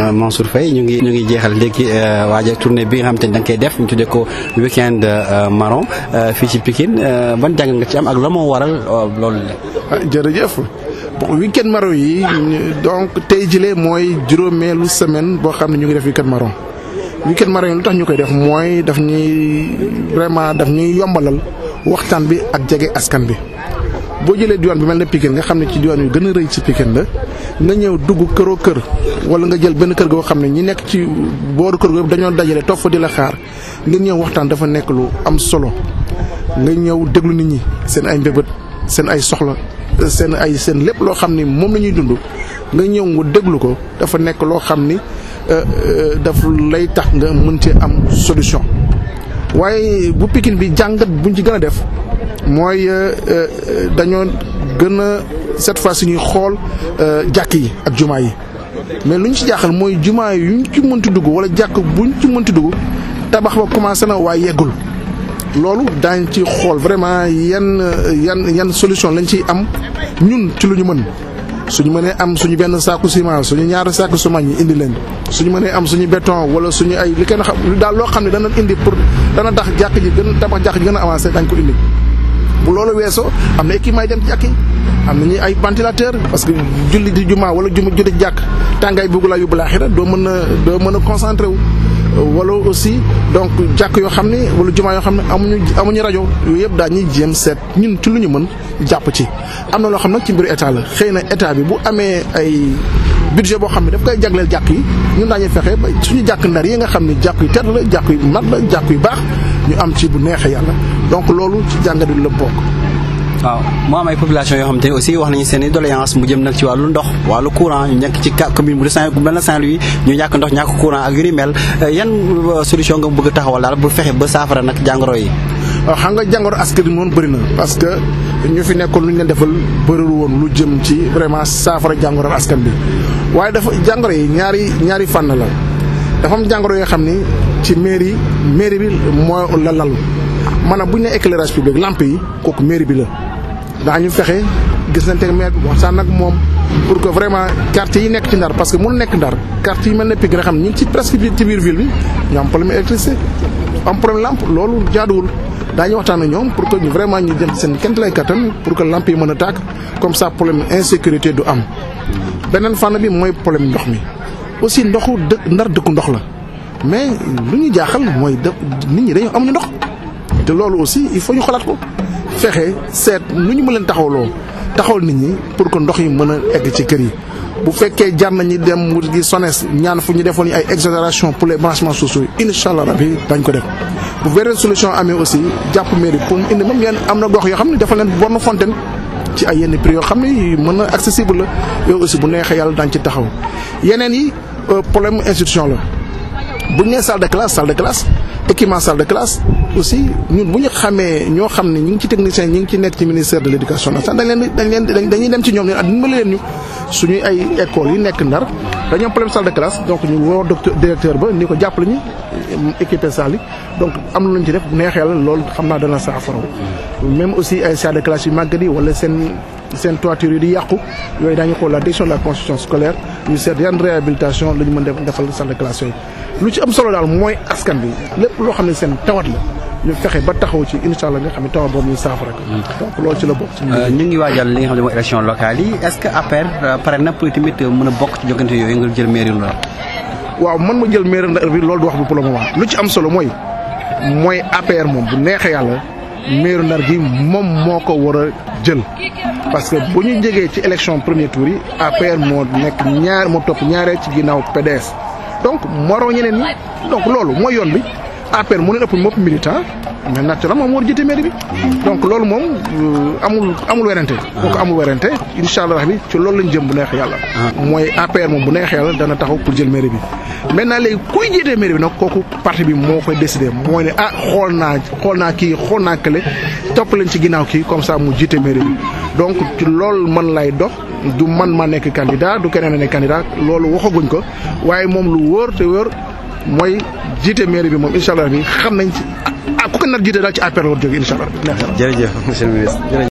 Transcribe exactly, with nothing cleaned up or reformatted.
Mansour Faye ñu ngi ñu ngi jeexal léegi waaja tournée bi nga xam te ne da nga koy def ñu tuddee ko weekend marron fii ci Pikine ban jàng nga ci am ak la moo waral loolu la. jërëjëf bon weekend marron yi donc tey jile mooy juróomeelu semaine boo xam ne ñu ngi def weekend marron weekend marron yi lu tax ñu koy def mooy daf ñuy vraiment daf ñuy yombalal waxtaan bi ak jege askan bi. boo jëlee diwaan bi mel ne Pikine nga xam ne ci diwaan yu gën a rëy ci Pikine la nga ñëw dugg këroo kër wala nga jël benn kër goo xam ne ñi nekk ci booru kër goo dañoo dajale toog fa di la xaar ngeen ñëw waxtaan dafa nekk lu am solo nga ñëw déglu nit ñi seen ay mbébét seen ay soxla seen ay seen lépp loo xam ni moom la ñuy dund nga ñëw nga déglu ko dafa nekk loo xam ni daf lay tax nga mën cee am solution waaye bu Pikine bi jàngat buñ ci gën a def mooy dañoo gën a cette fois suñuy xool jàkk yi ak jumaa yi mais lu ñu ci jaaxal mooy jumaa yi yuñ ci mënti dugg wala jàkk buñ ci mënti dugg tabax ba commencé na waaye yeggul loolu daañ ci xool vraiment yan yan yan solution lañ ciy am ñun ci lu ñu mën suñu mënee am suñu benn saaku ciment suñu ñaari saaku ciment ñi indi leen suñu mënee am suñu béton wala suñu ay li kenn xam daal loo xam ne dana indi pour dana tax jàkk ji gën a tabax jàkk ji gën a avancé dañ ko indi bu loolu weesoo am na équipement yi dem ci jàkk yi am nañu ay ventilateur parce que julli di jumaa wala juma julli jàkk tàngaay bugg laa yóbbu laaxira doo mën a doo mën a concentré wu wala aussi donc jàkk yoo xam ne wala jumaa yoo xam ne amuñu amuñu rajo yooyu yëpp daal ñuy jéem seet ñun ci lu ñu mën jàpp ci. am na loo xam nag ci mbiru état la xëy na état bi bu amee ay budget boo xam ne daf koy jagleel jàkk yi ñun daañuy fexe ba suñu jàkk ndar yi nga xam ne jàkk yu tedd la jàkk yu mat la jàkk yu baax ñu am ci bu neexee yàlla donc loolu ci jàngat bi la bokk. waaw moo am ay population yoo xam te ne aussi wax nañu seen i doléance mu jëm nag ci wàllu ndox wàllu courant ñu nekk ci commune bu Saint bu mel na Saint-Louis ñu ñàkk ndox ñàkk courant ak yu ni mel yan solution nga bëgg a taxawal daal bu fexe ba saafara nag jàngoro yi. waaw xam nga jàngoro askan bi moom bëri na parce que ñu fi nekkoon lu ñu leen defal bëriwul woon lu jëm ci vraiment saafara jàngoro askan bi waaye dafa jàngoro yi ñaari ñaari fànn la dafa am jàngoro yoo xam ni ci mairie mairie bi moo la lalu maanaam bu ñu nee éclairage public lampe yi kooku mairie bi la. daañu fexe gis nañ teg maire bi waxtaan ak moom pour que vraiment quartier yi nekk ci Ndar parce que mun nekk Ndar quartier yi mel ne Pikine nga xam ne ñu ngi ci presque ci biir ville bi ñu am problème électricité am problème lampe loolu jaaduwul daañu waxtaan ak ñoom pour que ñu vraiment ñu jëm seen kent lay kattan pour que lampe yi mën a tàkk comme ça problème insécurité du am. beneen fànn bi mooy problème ndox mi aussi ndoxu dë Ndar dëkku ndox la mais lu ñu jaaxal mooy dë nit ñi dañoo amuñu ndox te loolu aussi il faut ñu xalaat ko. fexe seet nu ñu mën leen taxawloo taxawal nit ñi pour que ndox yi mën a egg ci kër yi bu fekkee jar nañu dem wut gi SONES ñaan fu ñu defoon ay exonération pour les branchements sociaux yi incha allah rabi dañ ko def. bu beneen solution amee aussi jàpp mairie pour mu indi même ngeen am na gox yoo xam ne dafa leen borne fontaine ci ay yenn prix yoo xam ne mën a accessible la yooyu aussi bu neexee yàlla dañ ci taxaw yeneen yi problème institution la bu ñu nee salle de classe salle de classe équipement salle de classe. aussi ñun bu ñu xamee ñoo xam ne ñu ngi ci technicien ñi ngi ci nekk ci ministère de l'éducation nationale dañ leen dañ leen dañuy dem ci ñoom ne dimbali leen ñu suñuy ay école yi nekk Ndar dañoo am problème salle de classe donc ñu woo docteur directeur ba ni ko jàppale ñu équipé salle yi donc am na lu ñu ci def bu neexee yàlla loolu xam naa dana saafara même aussi ay salle de classe yu màggat yi wala seen seen toiture yi di yàqu yooyu daañu xool la direction de la construction scolaire ñu seet yan réhabilitation la ñu mën def defal salle de classe yooyu lu ci am solo daal mooy askan bi lépp loo xam ne seen tawat la ñu fexe ba taxaw ci incha allah nga xam ne taw boobu ñu saafara ko. donc loolu ci la bokk. ñu ngi waajal li nga xam ne mooy élection locale yi est-ce que A P R pare na pour tamit mën a bokk ci jokkante yooyu nga jël mairie Ndar. waaw man ma jël mairie Ndar bi loolu du wax bi pour le moment lu ci am solo mooy mooy A P R moom bu neexee yàlla mairie Ndar gi moom moo ko war a jël. parce que bu ñu jegee ci élection premier tour yi A P R moo nekk ñaar moo topp ñaareel ci ginnaaw P D S donc moroo ñeneen ñi donc loolu mooy yoon bi. A P R mu ne ëpp moom militant mais naturellement moo war a jiite mairie bi donc loolu moom amul amul werante kooku amul werante incha allah bi ci loolu lañ jëm bu neex yàlla mooy A P R moom bu neex yàlla dana taxaw pour jël mairie bi maintenant léegi kuy jiitee mairie bi nag kooku parti bi moo koy décider mooy ne ah xool naa xool naa kii xool naa kële topp leen ci ginnaaw kii comme ça mu jiite mairie bi donc ci loolu man lay dox du man ma nekk candidat du keneen a nekk candidat loolu waxaguñ ko waaye moom lu wóor te wóor mooy jiite mairie bi moom incha allah bi xam nañ ci ah ku ko nar jiite daal ci A P R la war jóge incha allah. jërëjëf monsieur le ministre.